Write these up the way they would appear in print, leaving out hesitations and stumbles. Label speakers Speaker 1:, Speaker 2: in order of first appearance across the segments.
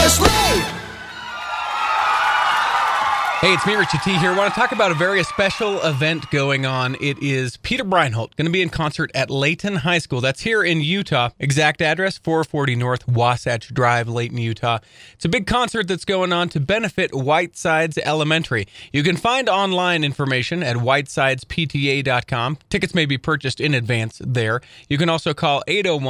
Speaker 1: Presley!
Speaker 2: Hey, it's me, Richie T here. I want to talk about a very special event going on. It is Peter Breinholt going to be in concert at Layton High School. That's here in Utah. Exact address, 440 North Wasatch Drive, Layton, Utah. It's a big concert that's going on to benefit Whitesides Elementary. You can find online information at whitesidespta.com. Tickets may be purchased in advance there. You can also call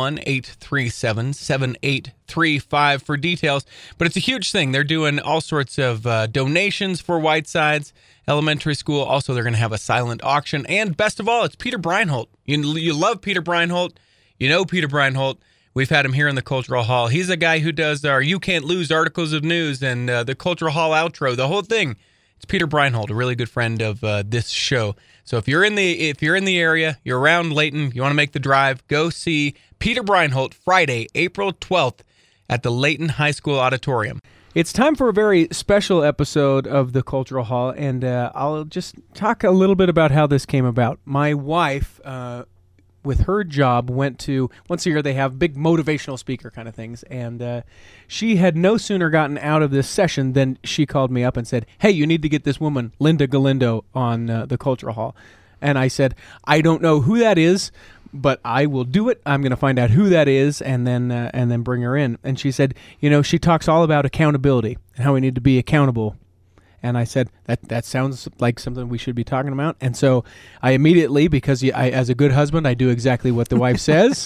Speaker 2: 801-837-7835 for details. But it's a huge thing. They're doing all sorts of donations for Whitesides Elementary School. Also, they're going to have a silent auction. And best of all, it's Peter Breinholt. You love Peter Breinholt. You know Peter Breinholt. We've had him here in the Cultural Hall. He's a guy who does our You Can't Lose articles of news and the Cultural Hall outro, the whole thing. It's Peter Breinholt, a really good friend of this show. So if you're in the area, you're around Layton, you want to make the drive, go see Peter Breinholt Friday, April 12th at the Layton High School Auditorium.
Speaker 3: It's time for a very special episode of the Cultural Hall, and I'll just talk a little bit about how this came about. My wife, with her job, went to, once a year they have big motivational speaker kind of things, and she had no sooner gotten out of this session than she called me up and said, hey, you need to get this woman, Linda Galindo, on the Cultural Hall. And I said, I don't know who that is, but I will do it. I'm going to find out who that is and then bring her in. And she said, she talks all about accountability and how we need to be accountable. And I said, that sounds like something we should be talking about. And so I immediately, because as a good husband, I do exactly what the wife says.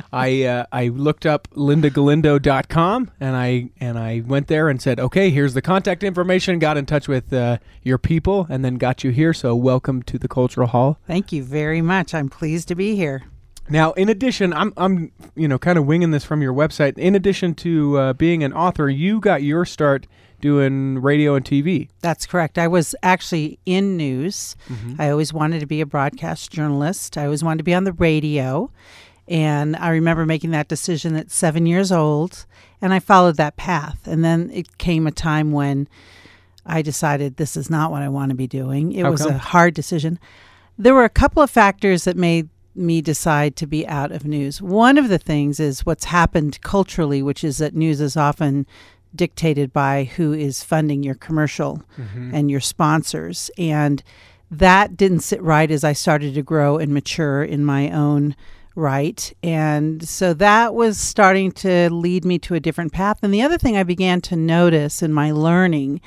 Speaker 3: I looked up lindagalindo.com and I went there and said, okay, here's the contact information, got in touch with your people, and then got you here. So welcome to the Cultural Hall.
Speaker 4: Thank you very much. I'm pleased to be here.
Speaker 3: Now, in addition, I'm kind of winging this from your website. In addition to being an author, you got your start doing radio and TV.
Speaker 4: That's correct. I was actually in news. Mm-hmm. I always wanted to be a broadcast journalist. I always wanted to be on the radio. And I remember making that decision at 7 years old, and I followed that path. And then it came a time when I decided this is not what I want to be doing. It was a hard decision. There were a couple of factors that made me decide to be out of news. One of the things is what's happened culturally, which is that news is often dictated by who is funding your commercial and your sponsors. And that didn't sit right as I started to grow and mature in my own right. And so that was starting to lead me to a different path. And the other thing I began to notice in my learning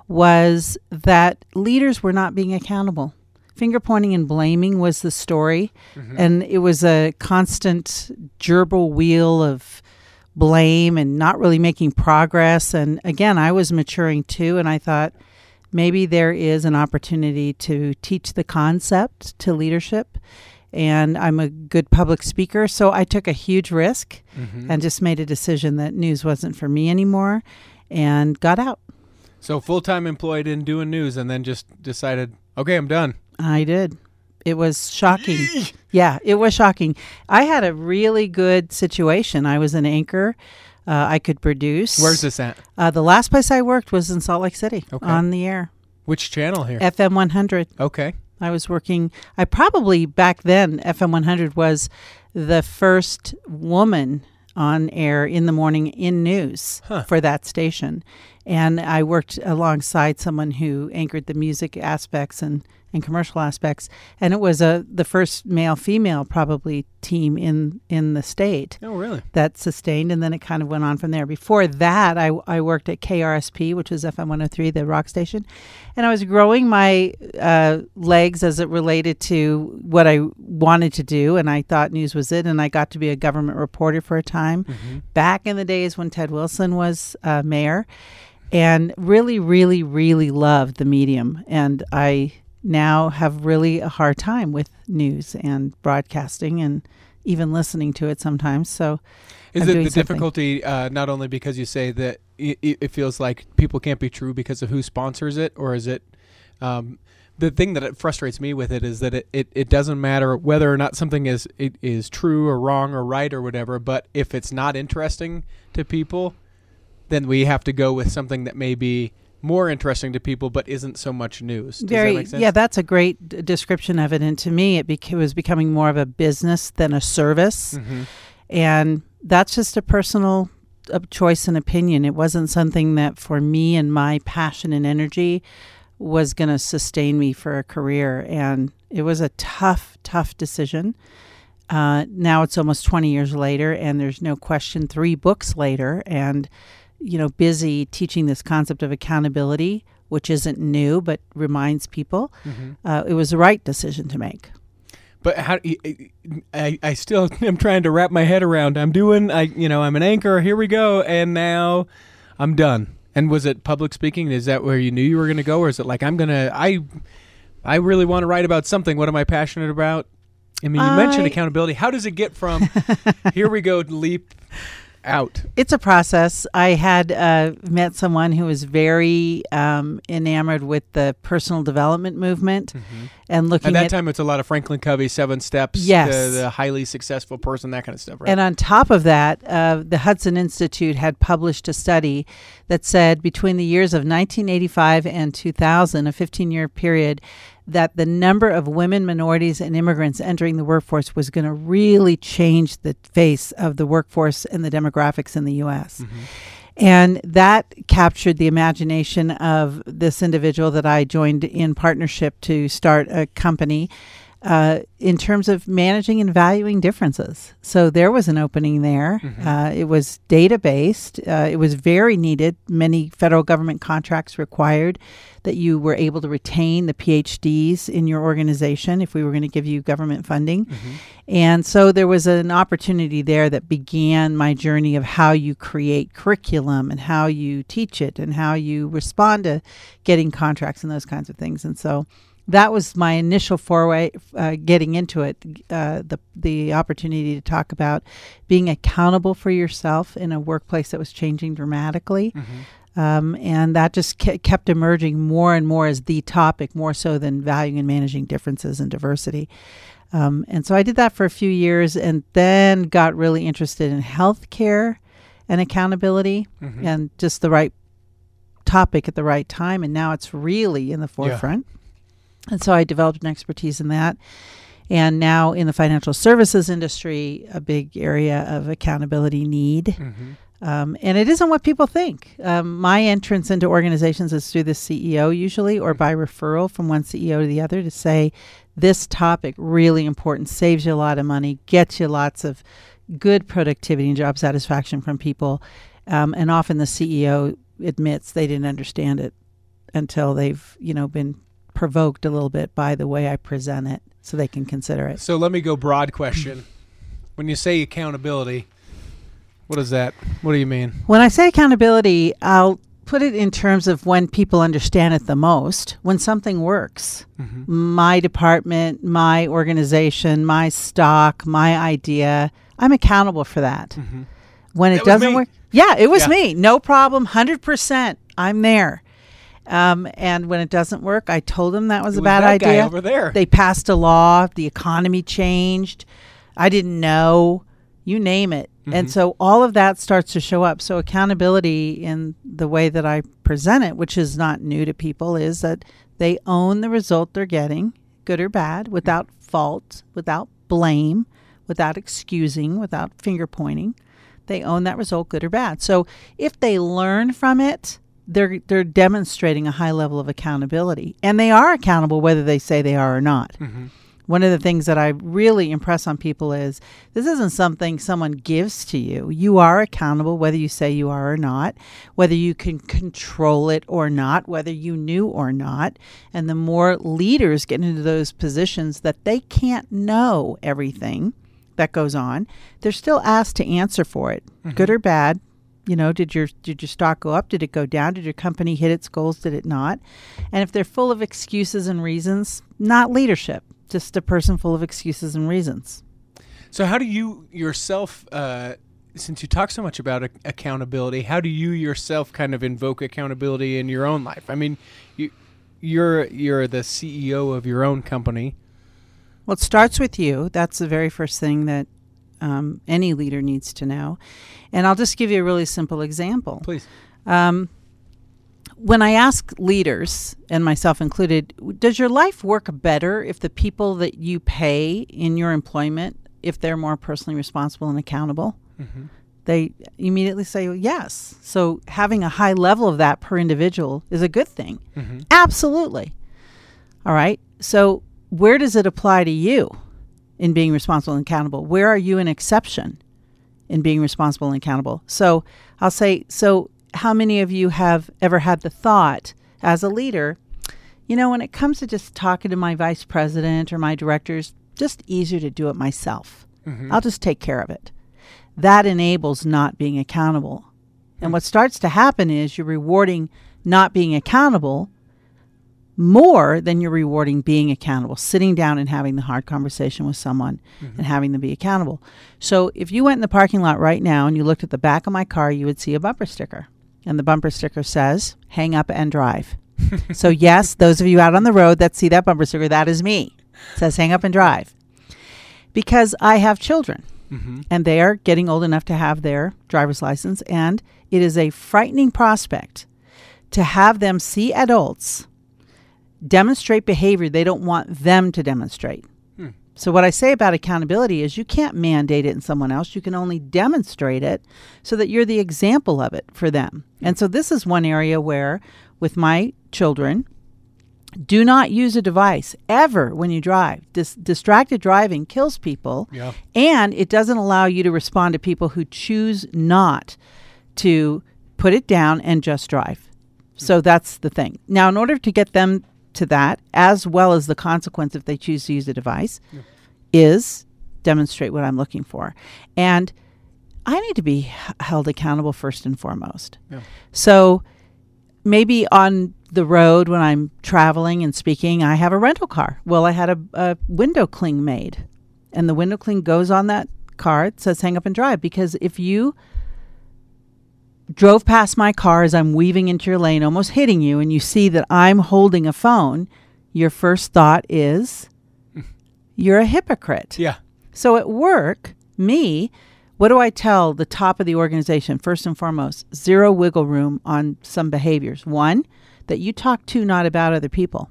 Speaker 4: was that leaders were not being accountable. Finger pointing and blaming was the story. And it was a constant gerbil wheel of blame and not really making progress. And again, I was maturing too, and I thought maybe there is an opportunity to teach the concept to leadership. And I'm a good public speaker, so I took a huge risk and just made a decision that news wasn't for me anymore and got out.
Speaker 3: So full-time employed in doing news and then just decided, okay, I'm done.
Speaker 4: I did. It was shocking. Yeah, it was shocking. I had a really good situation. I was an anchor. I could produce.
Speaker 3: Where's this at?
Speaker 4: The last place I worked was in Salt Lake City on the air.
Speaker 3: Which channel here?
Speaker 4: FM 100.
Speaker 3: Okay.
Speaker 4: I was working. I probably back then, FM 100 was the first woman on air in the morning in news for that station. And I worked alongside someone who anchored the music aspects and commercial aspects. And it was the first male-female probably team in the state.
Speaker 3: Oh, really? That
Speaker 4: sustained, and then it kind of went on from there. Before that, I worked at KRSP, which was FM 103, the rock station. And I was growing my legs as it related to what I wanted to do, and I thought news was it, and I got to be a government reporter for a time back in the days when Ted Wilson was mayor, and really, really, really loved the medium. And I now have really a hard time with news and broadcasting and even listening to it sometimes. So
Speaker 3: is it the difficulty not only because you say that it feels like people can't be true because of who sponsors it, or is it the thing that frustrates me with it is that it doesn't matter whether or not something is true or wrong or right or whatever, but if it's not interesting to people, then we have to go with something that may be more interesting to people, but isn't so much news. Does that make sense?
Speaker 4: Yeah, that's a great description of it. And to me, it was becoming more of a business than a service. And that's just a personal a choice and opinion. It wasn't something that for me and my passion and energy was going to sustain me for a career. And it was a tough decision. Now it's almost 20 years later, and there's no question 3 books later, and, busy teaching this concept of accountability, which isn't new, but reminds people. It was the right decision to make.
Speaker 3: But I still am trying to wrap my head around. I'm an anchor. Here we go, and now I'm done. And was it public speaking? Is that where you knew you were going to go, or is it like I really want to write about something? What am I passionate about? I mean, you mentioned accountability. How does it get from here we go leap out?
Speaker 4: It's a process. I had met someone who was very enamored with the personal development movement and looking
Speaker 3: at that time. It's a lot of Franklin Covey, 7 Steps.
Speaker 4: Yes,
Speaker 3: the highly successful person, that kind of stuff. Right?
Speaker 4: And on top of that, the Hudson Institute had published a study that said between the years of 1985 and 2000, a 15-year period, that the number of women, minorities, and immigrants entering the workforce was going to really change the face of the workforce and the demographics in the U.S. And that captured the imagination of this individual that I joined in partnership to start a company in terms of managing and valuing differences. So there was an opening there. It was data-based. It was very needed. Many federal government contracts required that you were able to retain the PhDs in your organization if we were going to give you government funding. And so there was an opportunity there that began my journey of how you create curriculum and how you teach it and how you respond to getting contracts and those kinds of things. And so that was my initial foray getting into it, the opportunity to talk about being accountable for yourself in a workplace that was changing dramatically. And that just kept emerging more and more as the topic, more so than valuing and managing differences and diversity. And so I did that for a few years and then got really interested in healthcare and accountability and just the right topic at the right time. And now it's really in the forefront. And so I developed an expertise in that. And now in the financial services industry, a big area of accountability need. And it isn't what people think. My entrance into organizations is through the CEO usually, or by referral from one CEO to the other to say, this topic, really important, saves you a lot of money, gets you lots of good productivity and job satisfaction from people. And often the CEO admits they didn't understand it until they've, been provoked a little bit by the way I present it so they can consider it.
Speaker 3: So let me go broad question. When you say accountability, what is that? What do you mean?
Speaker 4: When I say accountability, I'll put it in terms of when people understand it the most, when something works. My department, my organization, my stock, my idea, I'm accountable for that. When it doesn't work, it was me. No problem, 100%. I'm there. And when it doesn't work, I told them that was a bad idea.
Speaker 3: Guy over there.
Speaker 4: They passed a law. The economy changed. I didn't know. You name it. And so all of that starts to show up. So accountability in the way that I present it, which is not new to people, is that they own the result they're getting, good or bad, without fault, without blame, without excusing, without finger pointing. They own that result, good or bad. So if they learn from it, they're demonstrating a high level of accountability, and they are accountable whether they say they are or not. One of the things that I really impress on people is this isn't something someone gives to you. You are accountable whether you say you are or not, whether you can control it or not, whether you knew or not. And the more leaders get into those positions that they can't know everything that goes on, they're still asked to answer for it, good or bad. Did your stock go up? Did it go down? Did your company hit its goals? Did it not? And if they're full of excuses and reasons, not leadership, just a person full of excuses and reasons.
Speaker 3: So how do you yourself, since you talk so much about accountability, how do you yourself kind of invoke accountability in your own life? I mean, you're the CEO of your own company.
Speaker 4: Well, it starts with you. That's the very first thing that any leader needs to know. And I'll just give you a really simple example.
Speaker 3: Please.
Speaker 4: When I ask leaders, and myself included, does your life work better if the people that you pay in your employment, if they're more personally responsible and accountable? They immediately say yes. So having a high level of that per individual is a good thing. Absolutely. All right. So where does it apply to you in being responsible and accountable? Where are you an exception in being responsible and accountable? So I'll say, so how many of you have ever had the thought as a leader, when it comes to just talking to my vice president or my directors, just easier to do it myself. I'll just take care of it. That enables not being accountable. And what starts to happen is you're rewarding not being accountable more than you're rewarding being accountable, sitting down and having the hard conversation with someone and having them be accountable. So if you went in the parking lot right now and you looked at the back of my car, you would see a bumper sticker. And the bumper sticker says, hang up and drive. So yes, those of you out on the road that see that bumper sticker, that is me. It says hang up and drive. Because I have children. And they are getting old enough to have their driver's license. And it is a frightening prospect to have them see adults demonstrate behavior they don't want them to demonstrate. So what I say about accountability is you can't mandate it in someone else. You can only demonstrate it so that you're the example of it for them. And so this is one area where with my children, do not use a device ever when you drive. Distracted driving kills people, and it doesn't allow you to respond to people who choose not to put it down and just drive. So that's the thing. Now, in order to get them to that, as well as the consequence if they choose to use a device, is demonstrate what I'm looking for. And I need to be held accountable first and foremost. So maybe on the road when I'm traveling and speaking, I have a rental car. Well, I had a window cling made, and the window cling goes on that car. It says hang up and drive, because if you drove past my car as I'm weaving into your lane, almost hitting you, and you see that I'm holding a phone, your first thought is you're a hypocrite. So at work, what do I tell the top of the organization? First and foremost, zero wiggle room on some behaviors. One, that you talk to, not about other people.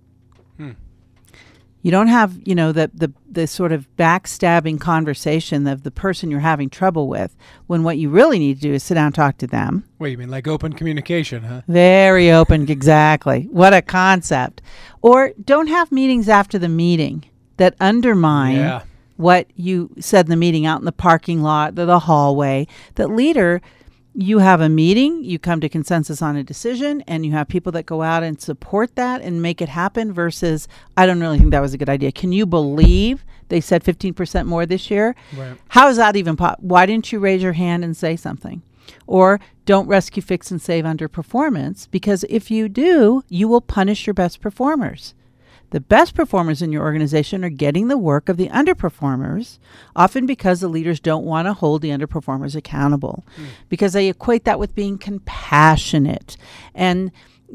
Speaker 4: You don't have, the sort of backstabbing conversation of the person you're having trouble with, when what you really need to do is sit down and talk to them.
Speaker 3: Wait, you mean like open communication, huh?
Speaker 4: Very open, exactly. What a concept. Or don't have meetings after the meeting that undermine what you said in the meeting, out in the parking lot, the hallway. That leader, you have a meeting, you come to consensus on a decision, and you have people that go out and support that and make it happen, versus, I don't really think that was a good idea. Can you believe they said 15% more this year? How is that even why didn't you raise your hand and say something? Or don't rescue, fix, and save underperformance, because if you do, you will punish your best performers. The best performers in your organization are getting the work of the underperformers, often because the leaders don't want to hold the underperformers accountable, because they equate that with being compassionate and,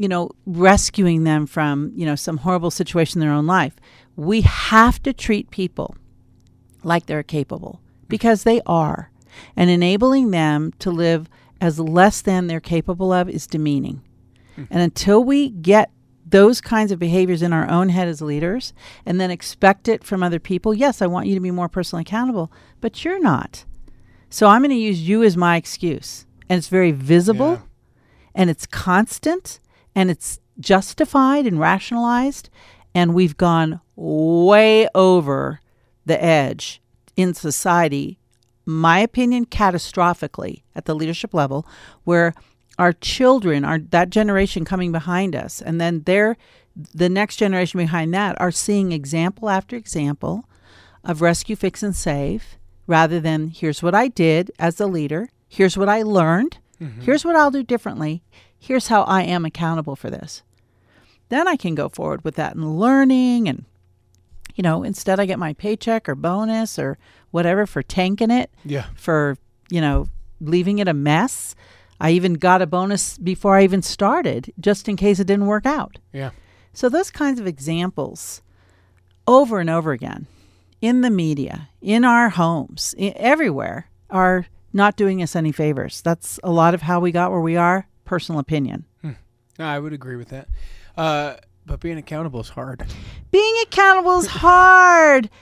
Speaker 4: rescuing them from, some horrible situation in their own life. We have to treat people like they're capable, because they are. And enabling them to live as less than they're capable of is demeaning. And until we get those kinds of behaviors in our own head as leaders, and then expect it from other people. Yes, I want you to be more personally accountable, but you're not. So I'm going to use you as my excuse. And it's very visible, and it's constant, and it's justified and rationalized. And we've gone way over the edge in society, my opinion, catastrophically at the leadership level, where our children, that generation coming behind us, and then the next generation behind that, are seeing example after example of rescue, fix, and save, rather than here's what I did as a leader, here's what I learned, here's what I'll do differently, here's how I am accountable for this. Then I can go forward with that and learning, and instead I get my paycheck or bonus or whatever for tanking it, for leaving it a mess. I even got a bonus before I even started, just in case it didn't work out. So those kinds of examples over and over again in the media, in our homes, everywhere, are not doing us any favors. That's a lot of how we got where we are. Personal opinion.
Speaker 3: I would agree with that. But being accountable is hard.
Speaker 4: Being accountable is hard.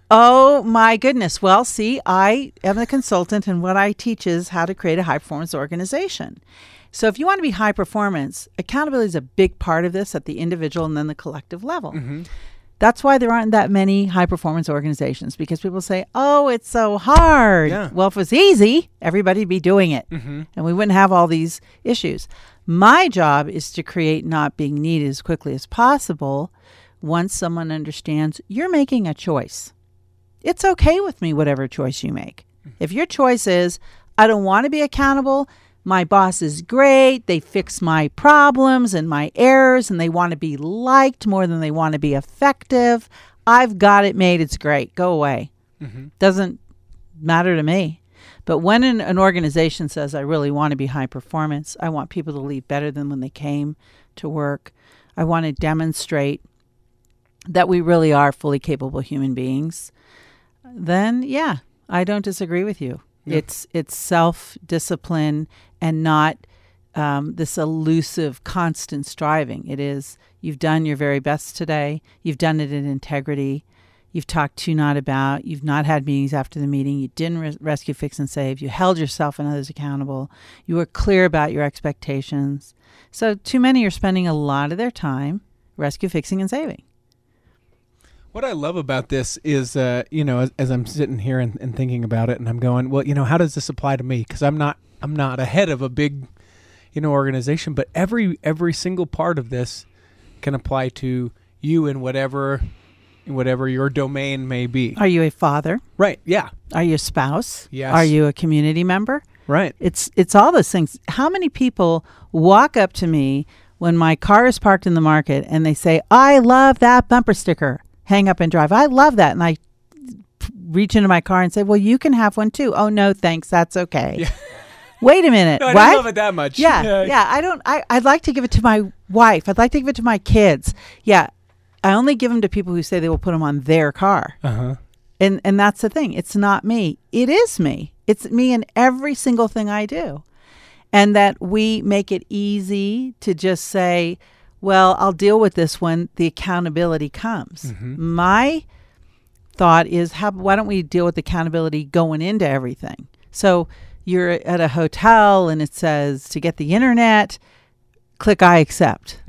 Speaker 4: Oh my goodness. Well, see, I am a consultant, and what I teach is how to create a high performance organization. So if you want to be high performance, accountability is a big part of this at the individual and then the collective level. That's why there aren't that many high performance organizations, because people say, oh, it's so hard.
Speaker 3: Yeah.
Speaker 4: Well, if it was easy, everybody'd be doing it and we wouldn't have all these issues. My job is to create not being needed as quickly as possible once someone understands you're making a choice. It's okay with me, whatever choice you make. If your choice is, I don't want to be accountable, my boss is great, they fix my problems and my errors, and they want to be liked more than they want to be effective, I've got it made, it's great, go away. Doesn't matter to me. But when an organization says, I really want to be high performance, I want people to leave better than when they came to work, I want to demonstrate that we really are fully capable human beings, then yeah, I don't disagree with you. Yeah. It's self-discipline and not this elusive constant striving. It is, you've done your very best today. You've done it in integrity. You've talked to, not about. You've not had meetings after the meeting. You didn't rescue, fix, and save. You held yourself and others accountable. You were clear about your expectations. So too many are spending a lot of their time rescue, fixing, and saving.
Speaker 3: What I love about this is, as I'm sitting here and thinking about it, and I'm going, well, how does this apply to me? Because I'm not a head of a big, organization, but every single part of this can apply to you in whatever your domain may be.
Speaker 4: Are you a father?
Speaker 3: Right. Yeah.
Speaker 4: Are you a spouse?
Speaker 3: Yes.
Speaker 4: Are you a community member?
Speaker 3: Right.
Speaker 4: It's all those things. How many people walk up to me when my car is parked in the market and they say, I love that bumper sticker. Hang up and drive. I love that. And I reach into my car and say, well, you can have one too. Oh, no, thanks. That's okay.
Speaker 3: Yeah.
Speaker 4: Wait a minute.
Speaker 3: No, I
Speaker 4: what?
Speaker 3: don't love it that much.
Speaker 4: Yeah. I'd like to give it to my wife. I'd like to give it to my kids. Yeah. I only give them to people who say they will put them on their car.
Speaker 3: Uh-huh.
Speaker 4: And that's the thing. It's not me. It is me. It's me in every single thing I do. And that we make it easy to just say, well, I'll deal with this when the accountability comes. My thought is, why don't we deal with accountability going into everything? So you're at a hotel and it says to get the internet, click I accept.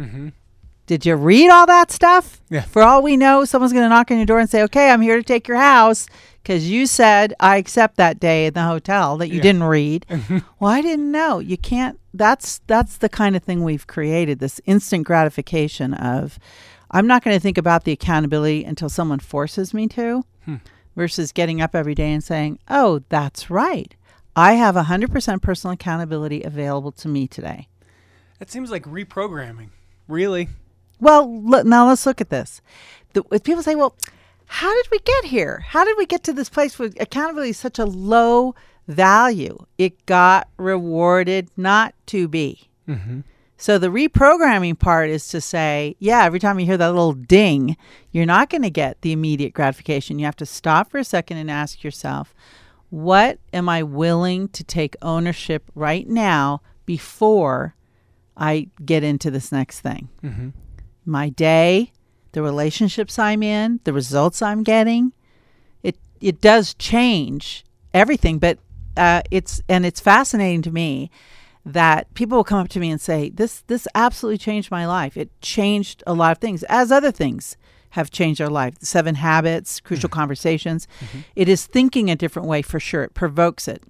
Speaker 4: Did you read all that stuff?
Speaker 3: Yeah.
Speaker 4: For all we know, someone's going to knock on your door and say, okay, I'm here to take your house because you said I accept that day in the hotel that you didn't read. Well, I didn't know. You can't. That's the kind of thing we've created, this instant gratification of, I'm not going to think about the accountability until someone forces me to, versus getting up every day and saying, oh, that's right. I have 100% personal accountability available to me today.
Speaker 3: That seems like reprogramming. Really?
Speaker 4: Well, now let's look at this. People say, well, how did we get here? How did we get to this place where accountability is such a low value? It got rewarded not to be. So the reprogramming part is to say, yeah, every time you hear that little ding, you're not going to get the immediate gratification. You have to stop for a second and ask yourself, what am I willing to take ownership right now before I get into this next thing? My day, the relationships I'm in, the results I'm getting, it does change everything. But it's fascinating to me that people will come up to me and say, this absolutely changed my life. It changed a lot of things, as other things have changed our life. 7 Habits, Crucial Conversations. It is thinking a different way for sure. It provokes it.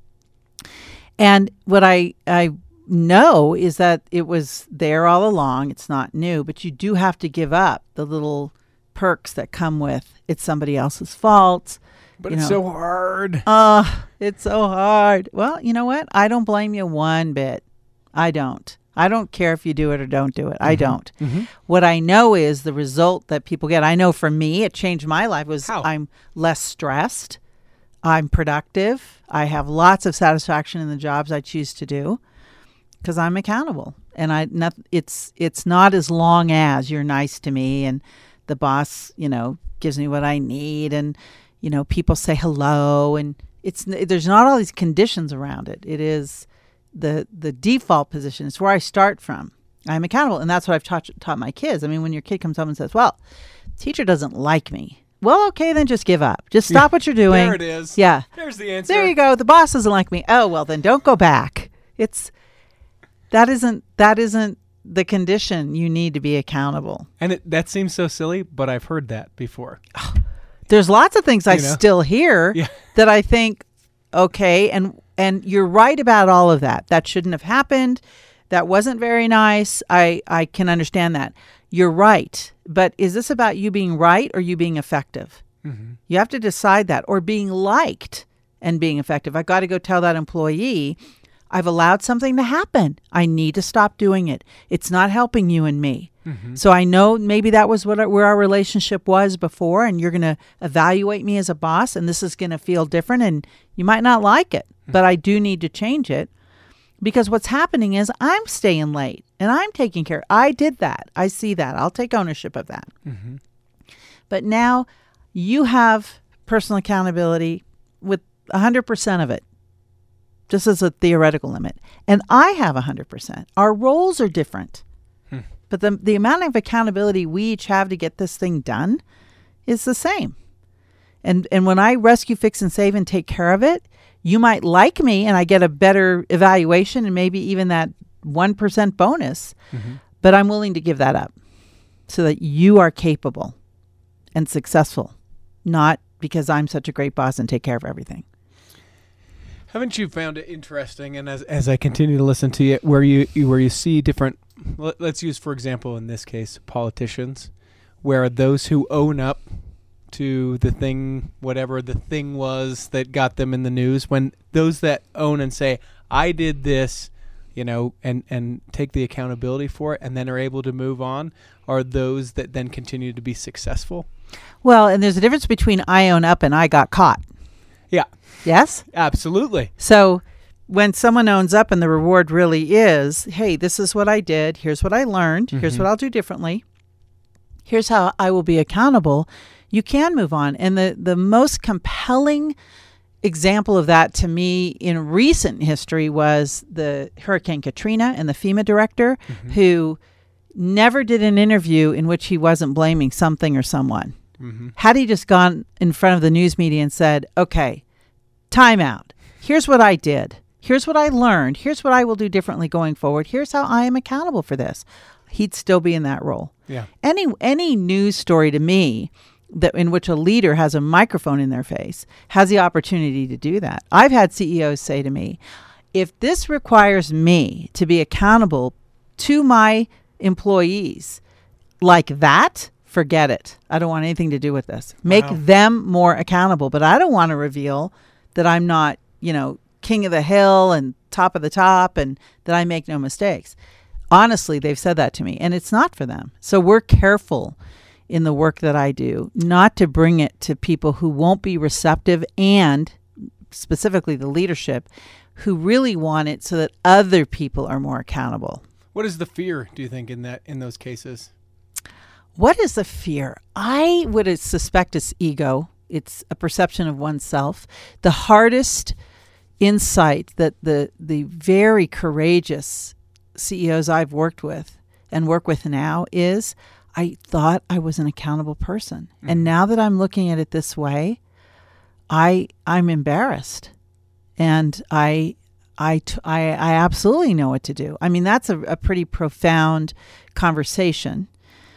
Speaker 4: And what I know is that it was there all along. It's not new, but you do have to give up the little perks that come with it's somebody else's fault.
Speaker 3: But it's so hard.
Speaker 4: It's so hard. Well, you know what? I don't blame you one bit. I don't care if you do it or don't do it. I don't. What I know is the result that people get. I know for me, it changed my life was I'm less stressed. I'm productive. I have lots of satisfaction in the jobs I choose to do, because I'm accountable, and it's not as long as you're nice to me and the boss, gives me what I need, and people say hello, and there's not all these conditions around it. It is the default position. It's where I start from. I'm accountable, and that's what I've taught my kids. I mean, when your kid comes home and says, "Well, teacher doesn't like me," well, okay, then just give up. Just stop what you're doing.
Speaker 3: There it is.
Speaker 4: Yeah.
Speaker 3: There's the answer.
Speaker 4: There you go. The boss doesn't like me. Oh, well, then don't go back. That isn't the condition you need to be accountable.
Speaker 3: And that seems so silly, but I've heard that before.
Speaker 4: There's lots of things I still hear that I think, okay, and you're right about all of that. That shouldn't have happened. That wasn't very nice. I can understand that. You're right. But is this about you being right or you being effective? Mm-hmm. You have to decide that. Or being liked and being effective. I got to go tell that employee, I've allowed something to happen. I need to stop doing it. It's not helping you and me. Mm-hmm. So I know maybe that was where our relationship was before, and you're going to evaluate me as a boss, and this is going to feel different, and you might not like it, but I do need to change it, because what's happening is I'm staying late, and I'm taking care. I did that. I see that. I'll take ownership of that. Mm-hmm. But now you have personal accountability with 100% of it, just as a theoretical limit. And I have 100%. Our roles are different. But the amount of accountability we each have to get this thing done is the same. And when I rescue, fix, and save and take care of it, you might like me and I get a better evaluation and maybe even that 1% bonus. Mm-hmm. But I'm willing to give that up so that you are capable and successful, not because I'm such a great boss and take care of everything.
Speaker 3: Haven't you found it interesting, and as I continue to listen to you, where you see different, let's use, for example, in this case, politicians, where those who own up to the thing, whatever the thing was that got them in the news, when those that own and say, I did this, and take the accountability for it and then are able to move on, are those that then continue to be successful?
Speaker 4: Well, and there's a difference between I own up and I got caught.
Speaker 3: Yeah.
Speaker 4: Yes?
Speaker 3: Absolutely.
Speaker 4: So when someone owns up and the reward really is, hey, this is what I did. Here's what I learned. Mm-hmm. Here's what I'll do differently. Here's how I will be accountable. You can move on. And the most compelling example of that to me in recent history was the Hurricane Katrina and the FEMA director who never did an interview in which he wasn't blaming something or someone. Mm-hmm. Had he just gone in front of the news media and said, okay, time out. Here's what I did. Here's what I learned. Here's what I will do differently going forward. Here's how I am accountable for this. He'd still be in that role.
Speaker 3: Yeah.
Speaker 4: Any news story to me that in which a leader has a microphone in their face has the opportunity to do that. I've had CEOs say to me, if this requires me to be accountable to my employees like that, forget it. I don't want anything to do with this. Make them more accountable, but I don't want to reveal that I'm not, king of the hill and top of the top and that I make no mistakes. Honestly, they've said that to me, and it's not for them. So we're careful in the work that I do not to bring it to people who won't be receptive, and specifically the leadership who really want it so that other people are more accountable.
Speaker 3: What is the fear, do you think, in those cases?
Speaker 4: What is the fear? I would suspect it's ego. It's a perception of oneself. The hardest insight that the very courageous CEOs I've worked with and work with now is, I thought I was an accountable person. Mm-hmm. And now that I'm looking at it this way, I'm embarrassed. And I absolutely know what to do. I mean, that's a pretty profound conversation.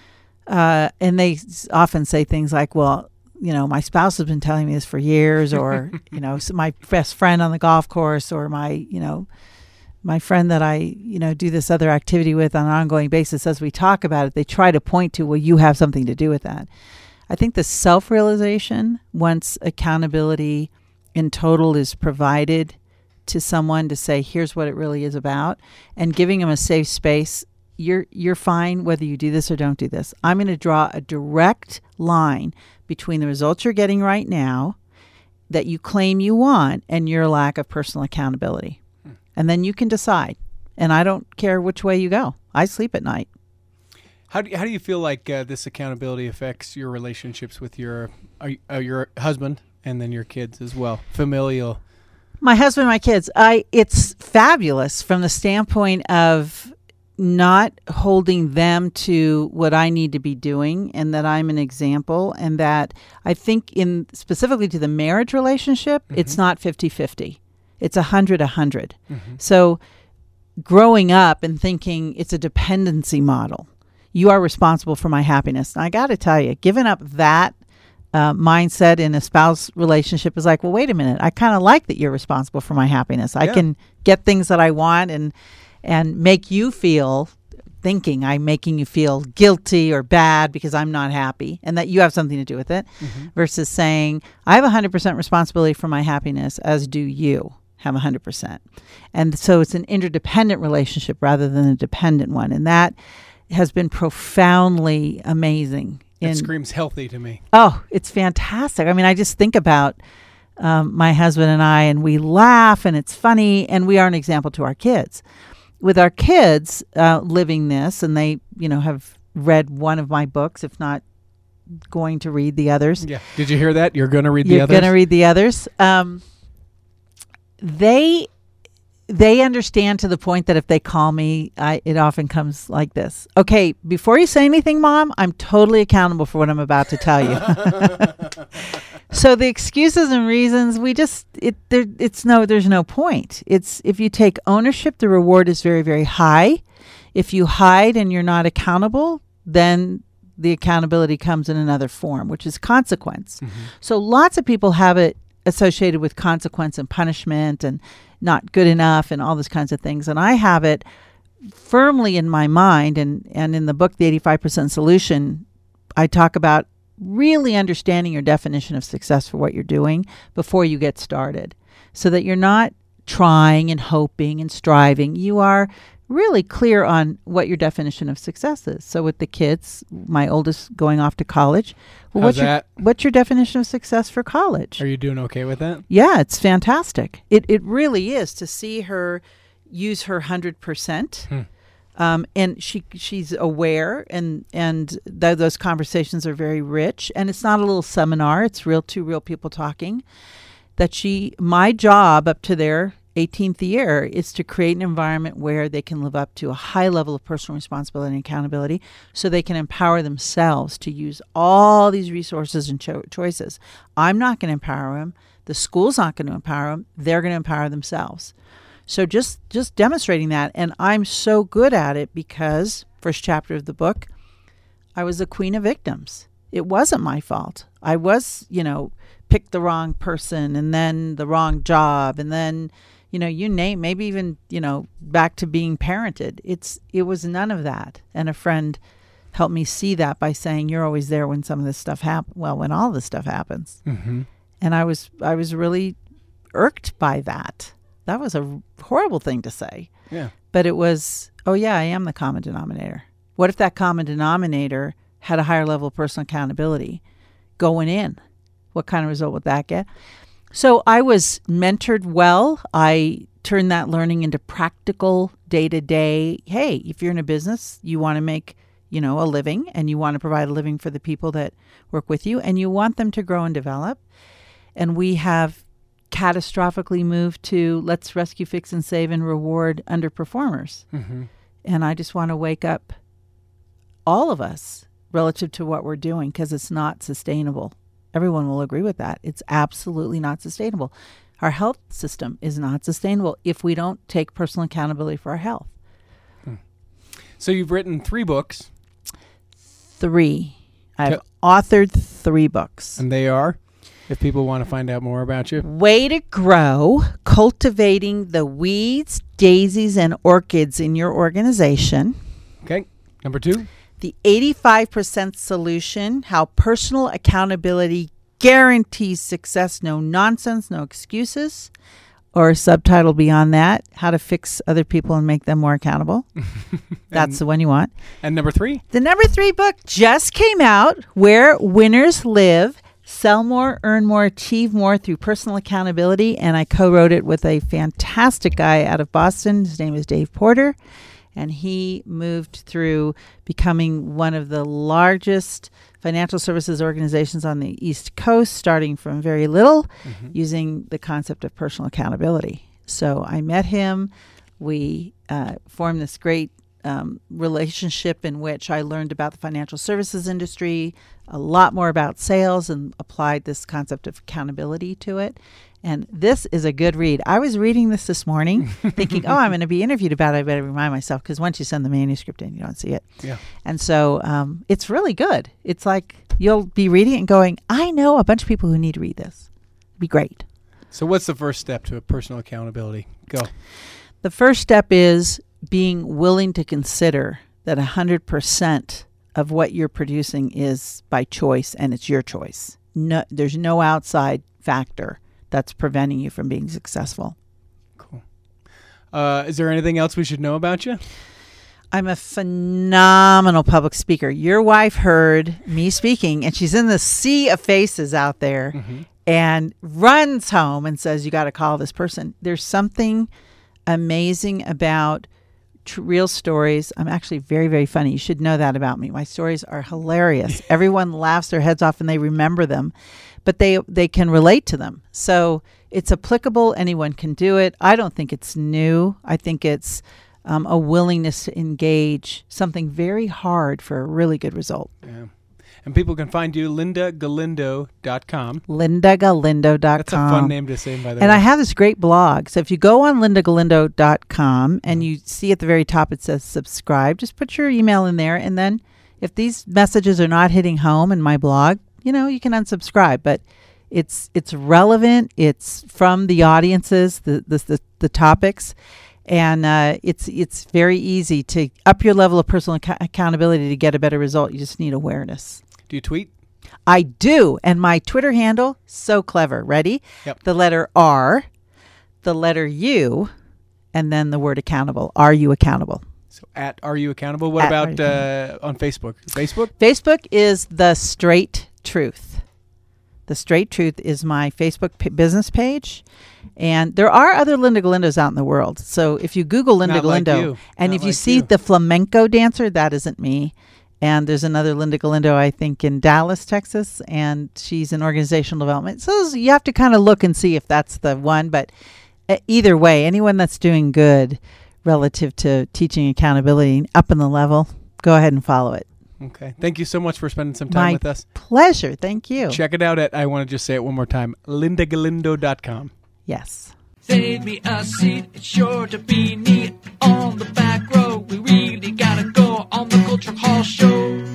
Speaker 4: And they often say things like, well, my spouse has been telling me this for years, or, so my best friend on the golf course, or my friend that I, do this other activity with on an ongoing basis. As we talk about it, they try to point to, well, you have something to do with that. I think the self-realization, once accountability in total is provided to someone to say, here's what it really is about, and giving them a safe space, you're fine whether you do this or don't do this. I'm going to draw a direct line between the results you're getting right now that you claim you want and your lack of personal accountability. And then you can decide. And I don't care which way you go. I sleep at night.
Speaker 3: How do you feel like this accountability affects your relationships with your husband and then your kids as well? Familial.
Speaker 4: My husband, my kids. It's fabulous from the standpoint of not holding them to what I need to be doing, and that I'm an example, and that I think in specifically to the marriage relationship, it's not 50-50. It's 100-100. So growing up and thinking it's a dependency model, you are responsible for my happiness. And I got to tell you, giving up that mindset in a spouse relationship is like, well, wait a minute. I kind of like that you're responsible for my happiness. I can get things that I want and make you feel, thinking I'm making you feel guilty or bad because I'm not happy, and that you have something to do with it, versus saying, I have 100% responsibility for my happiness, as do you have 100%. And so it's an interdependent relationship rather than a dependent one. And that has been profoundly amazing.
Speaker 3: It screams healthy to me.
Speaker 4: Oh, it's fantastic. I mean, I just think about my husband and I, and we laugh, and it's funny, and we are an example to our kids. With our kids living this, and they, have read one of my books, if not going to read the others.
Speaker 3: Yeah. Did you hear that? You're going to read the others?
Speaker 4: You're going to read the others. They understand to the point that if they call me, it often comes like this. Okay, before you say anything, Mom, I'm totally accountable for what I'm about to tell you. So the excuses and reasons, there's no point. It's if you take ownership, the reward is very, very high. If you hide and you're not accountable, then the accountability comes in another form, which is consequence. So lots of people have it associated with consequence and punishment and not good enough and all those kinds of things. And I have it firmly in my mind. And in the book, The 85% Solution, I talk about really understanding your definition of success for what you're doing before you get started, so that you're not trying and hoping and striving. You are really clear on what your definition of success is. So with the kids, my oldest going off to college, well, what's your definition of success for college?
Speaker 3: Are you doing okay with that?
Speaker 4: Yeah, it's fantastic. It really is, to see her use her 100%. And she's aware, and those conversations are very rich. And it's not a little seminar; it's two real people talking. My job up to their 18th year is to create an environment where they can live up to a high level of personal responsibility and accountability, so they can empower themselves to use all these resources and choices. I'm not going to empower them. The school's not going to empower them. They're going to empower themselves. So just demonstrating that. And I'm so good at it because, first chapter of the book, I was the queen of victims. It wasn't my fault. I was, picked the wrong person, and then the wrong job, and then, you name, maybe even, back to being parented. It was none of that. And a friend helped me see that by saying, you're always there when some of this stuff happens. Well, when all this stuff happens. And I was really irked by that. That was a horrible thing to say.
Speaker 3: Yeah.
Speaker 4: But it was, oh yeah, I am the common denominator. What if that common denominator had a higher level of personal accountability going in? What kind of result would that get? So I was mentored well. I turned that learning into practical day-to-day. Hey, if you're in a business, you want to make, a living, and you want to provide a living for the people that work with you, and you want them to grow and develop. And we have catastrophically moved to let's rescue, fix, and save and reward underperformers. And I just want to wake up all of us relative to what we're doing, because it's not sustainable. Everyone will agree with that. It's absolutely not sustainable. Our health system is not sustainable if we don't take personal accountability for our health.
Speaker 3: So you've written 3 books.
Speaker 4: 3. I've authored 3 books.
Speaker 3: And they are? If people want to find out more about you.
Speaker 4: Way to Grow, Cultivating the Weeds, Daisies, and Orchids in Your Organization.
Speaker 3: Okay. Number 2.
Speaker 4: The 85% Solution, How Personal Accountability Guarantees Success. No nonsense, no excuses. Or a subtitle beyond that, How to Fix Other People and Make Them More Accountable. That's the one you want.
Speaker 3: And number 3?
Speaker 4: The number 3 book just came out, Where Winners Live. Sell more, earn more, achieve more through personal accountability. And I co-wrote it with a fantastic guy out of Boston. His name is Dave Porter. And he moved through becoming one of the largest financial services organizations on the East Coast, starting from very little, using the concept of personal accountability. So I met him. We formed this great relationship in which I learned about the financial services industry, a lot more about sales, and applied this concept of accountability to it. And this is a good read. I was reading this morning thinking, I'm going to be interviewed about it. I better remind myself, because once you send the manuscript in, you don't see it.
Speaker 3: Yeah.
Speaker 4: And so it's really good. It's like you'll be reading it and going, I know a bunch of people who need to read this. It'd be great.
Speaker 3: So what's the first step to personal accountability? Go.
Speaker 4: The first step is being willing to consider that 100% of what you're producing is by choice, and it's your choice. No, there's no outside factor that's preventing you from being successful.
Speaker 3: Cool. Is there anything else we should know about you?
Speaker 4: I'm a phenomenal public speaker. Your wife heard me speaking, and she's in the sea of faces out there, and runs home and says, you got to call this person. There's something amazing about real stories. I'm actually very, very funny. You should know that about me. My stories are hilarious. Everyone laughs their heads off and they remember them, but they can relate to them. So it's applicable. Anyone can do it. I don't think it's new. I think it's a willingness to engage something very hard for a really good result.
Speaker 3: Yeah. And people can find you, lindagalindo.com.
Speaker 4: lindagalindo.com.
Speaker 3: That's a fun name to say, by the way.
Speaker 4: And I have this great blog. So if you go on lindagalindo.com and you see at the very top it says subscribe, just put your email in there. And then if these messages are not hitting home in my blog, you can unsubscribe. But it's relevant. It's from the audiences, the topics. And it's very easy to up your level of personal accountability to get a better result. You just need awareness.
Speaker 3: Do you tweet?
Speaker 4: I do. And my Twitter handle, so clever. Ready?
Speaker 3: Yep.
Speaker 4: The letter R, the letter U, and then the word accountable. Are you accountable?
Speaker 3: So at Are You Accountable? What about on Facebook?
Speaker 4: Facebook is The Straight Truth. The Straight Truth is my Facebook business page. And there are other Linda Galindos out in the world. So if you Google Linda Galindo, and if you see the flamenco dancer, that isn't me. And there's another Linda Galindo, I think, in Dallas, Texas, and she's in organizational development. So you have to kind of look and see if that's the one. But either way, anyone that's doing good relative to teaching accountability up in the level, go ahead and follow it.
Speaker 3: Okay. Thank you so much for spending some time with us.
Speaker 4: Pleasure. Thank you.
Speaker 3: Check it out at, I want to just say it one more time, lindagalindo.com.
Speaker 4: Yes.
Speaker 1: Save me a seat, it's sure to be neat on the back row. We really gotta go on the Culture Hall show.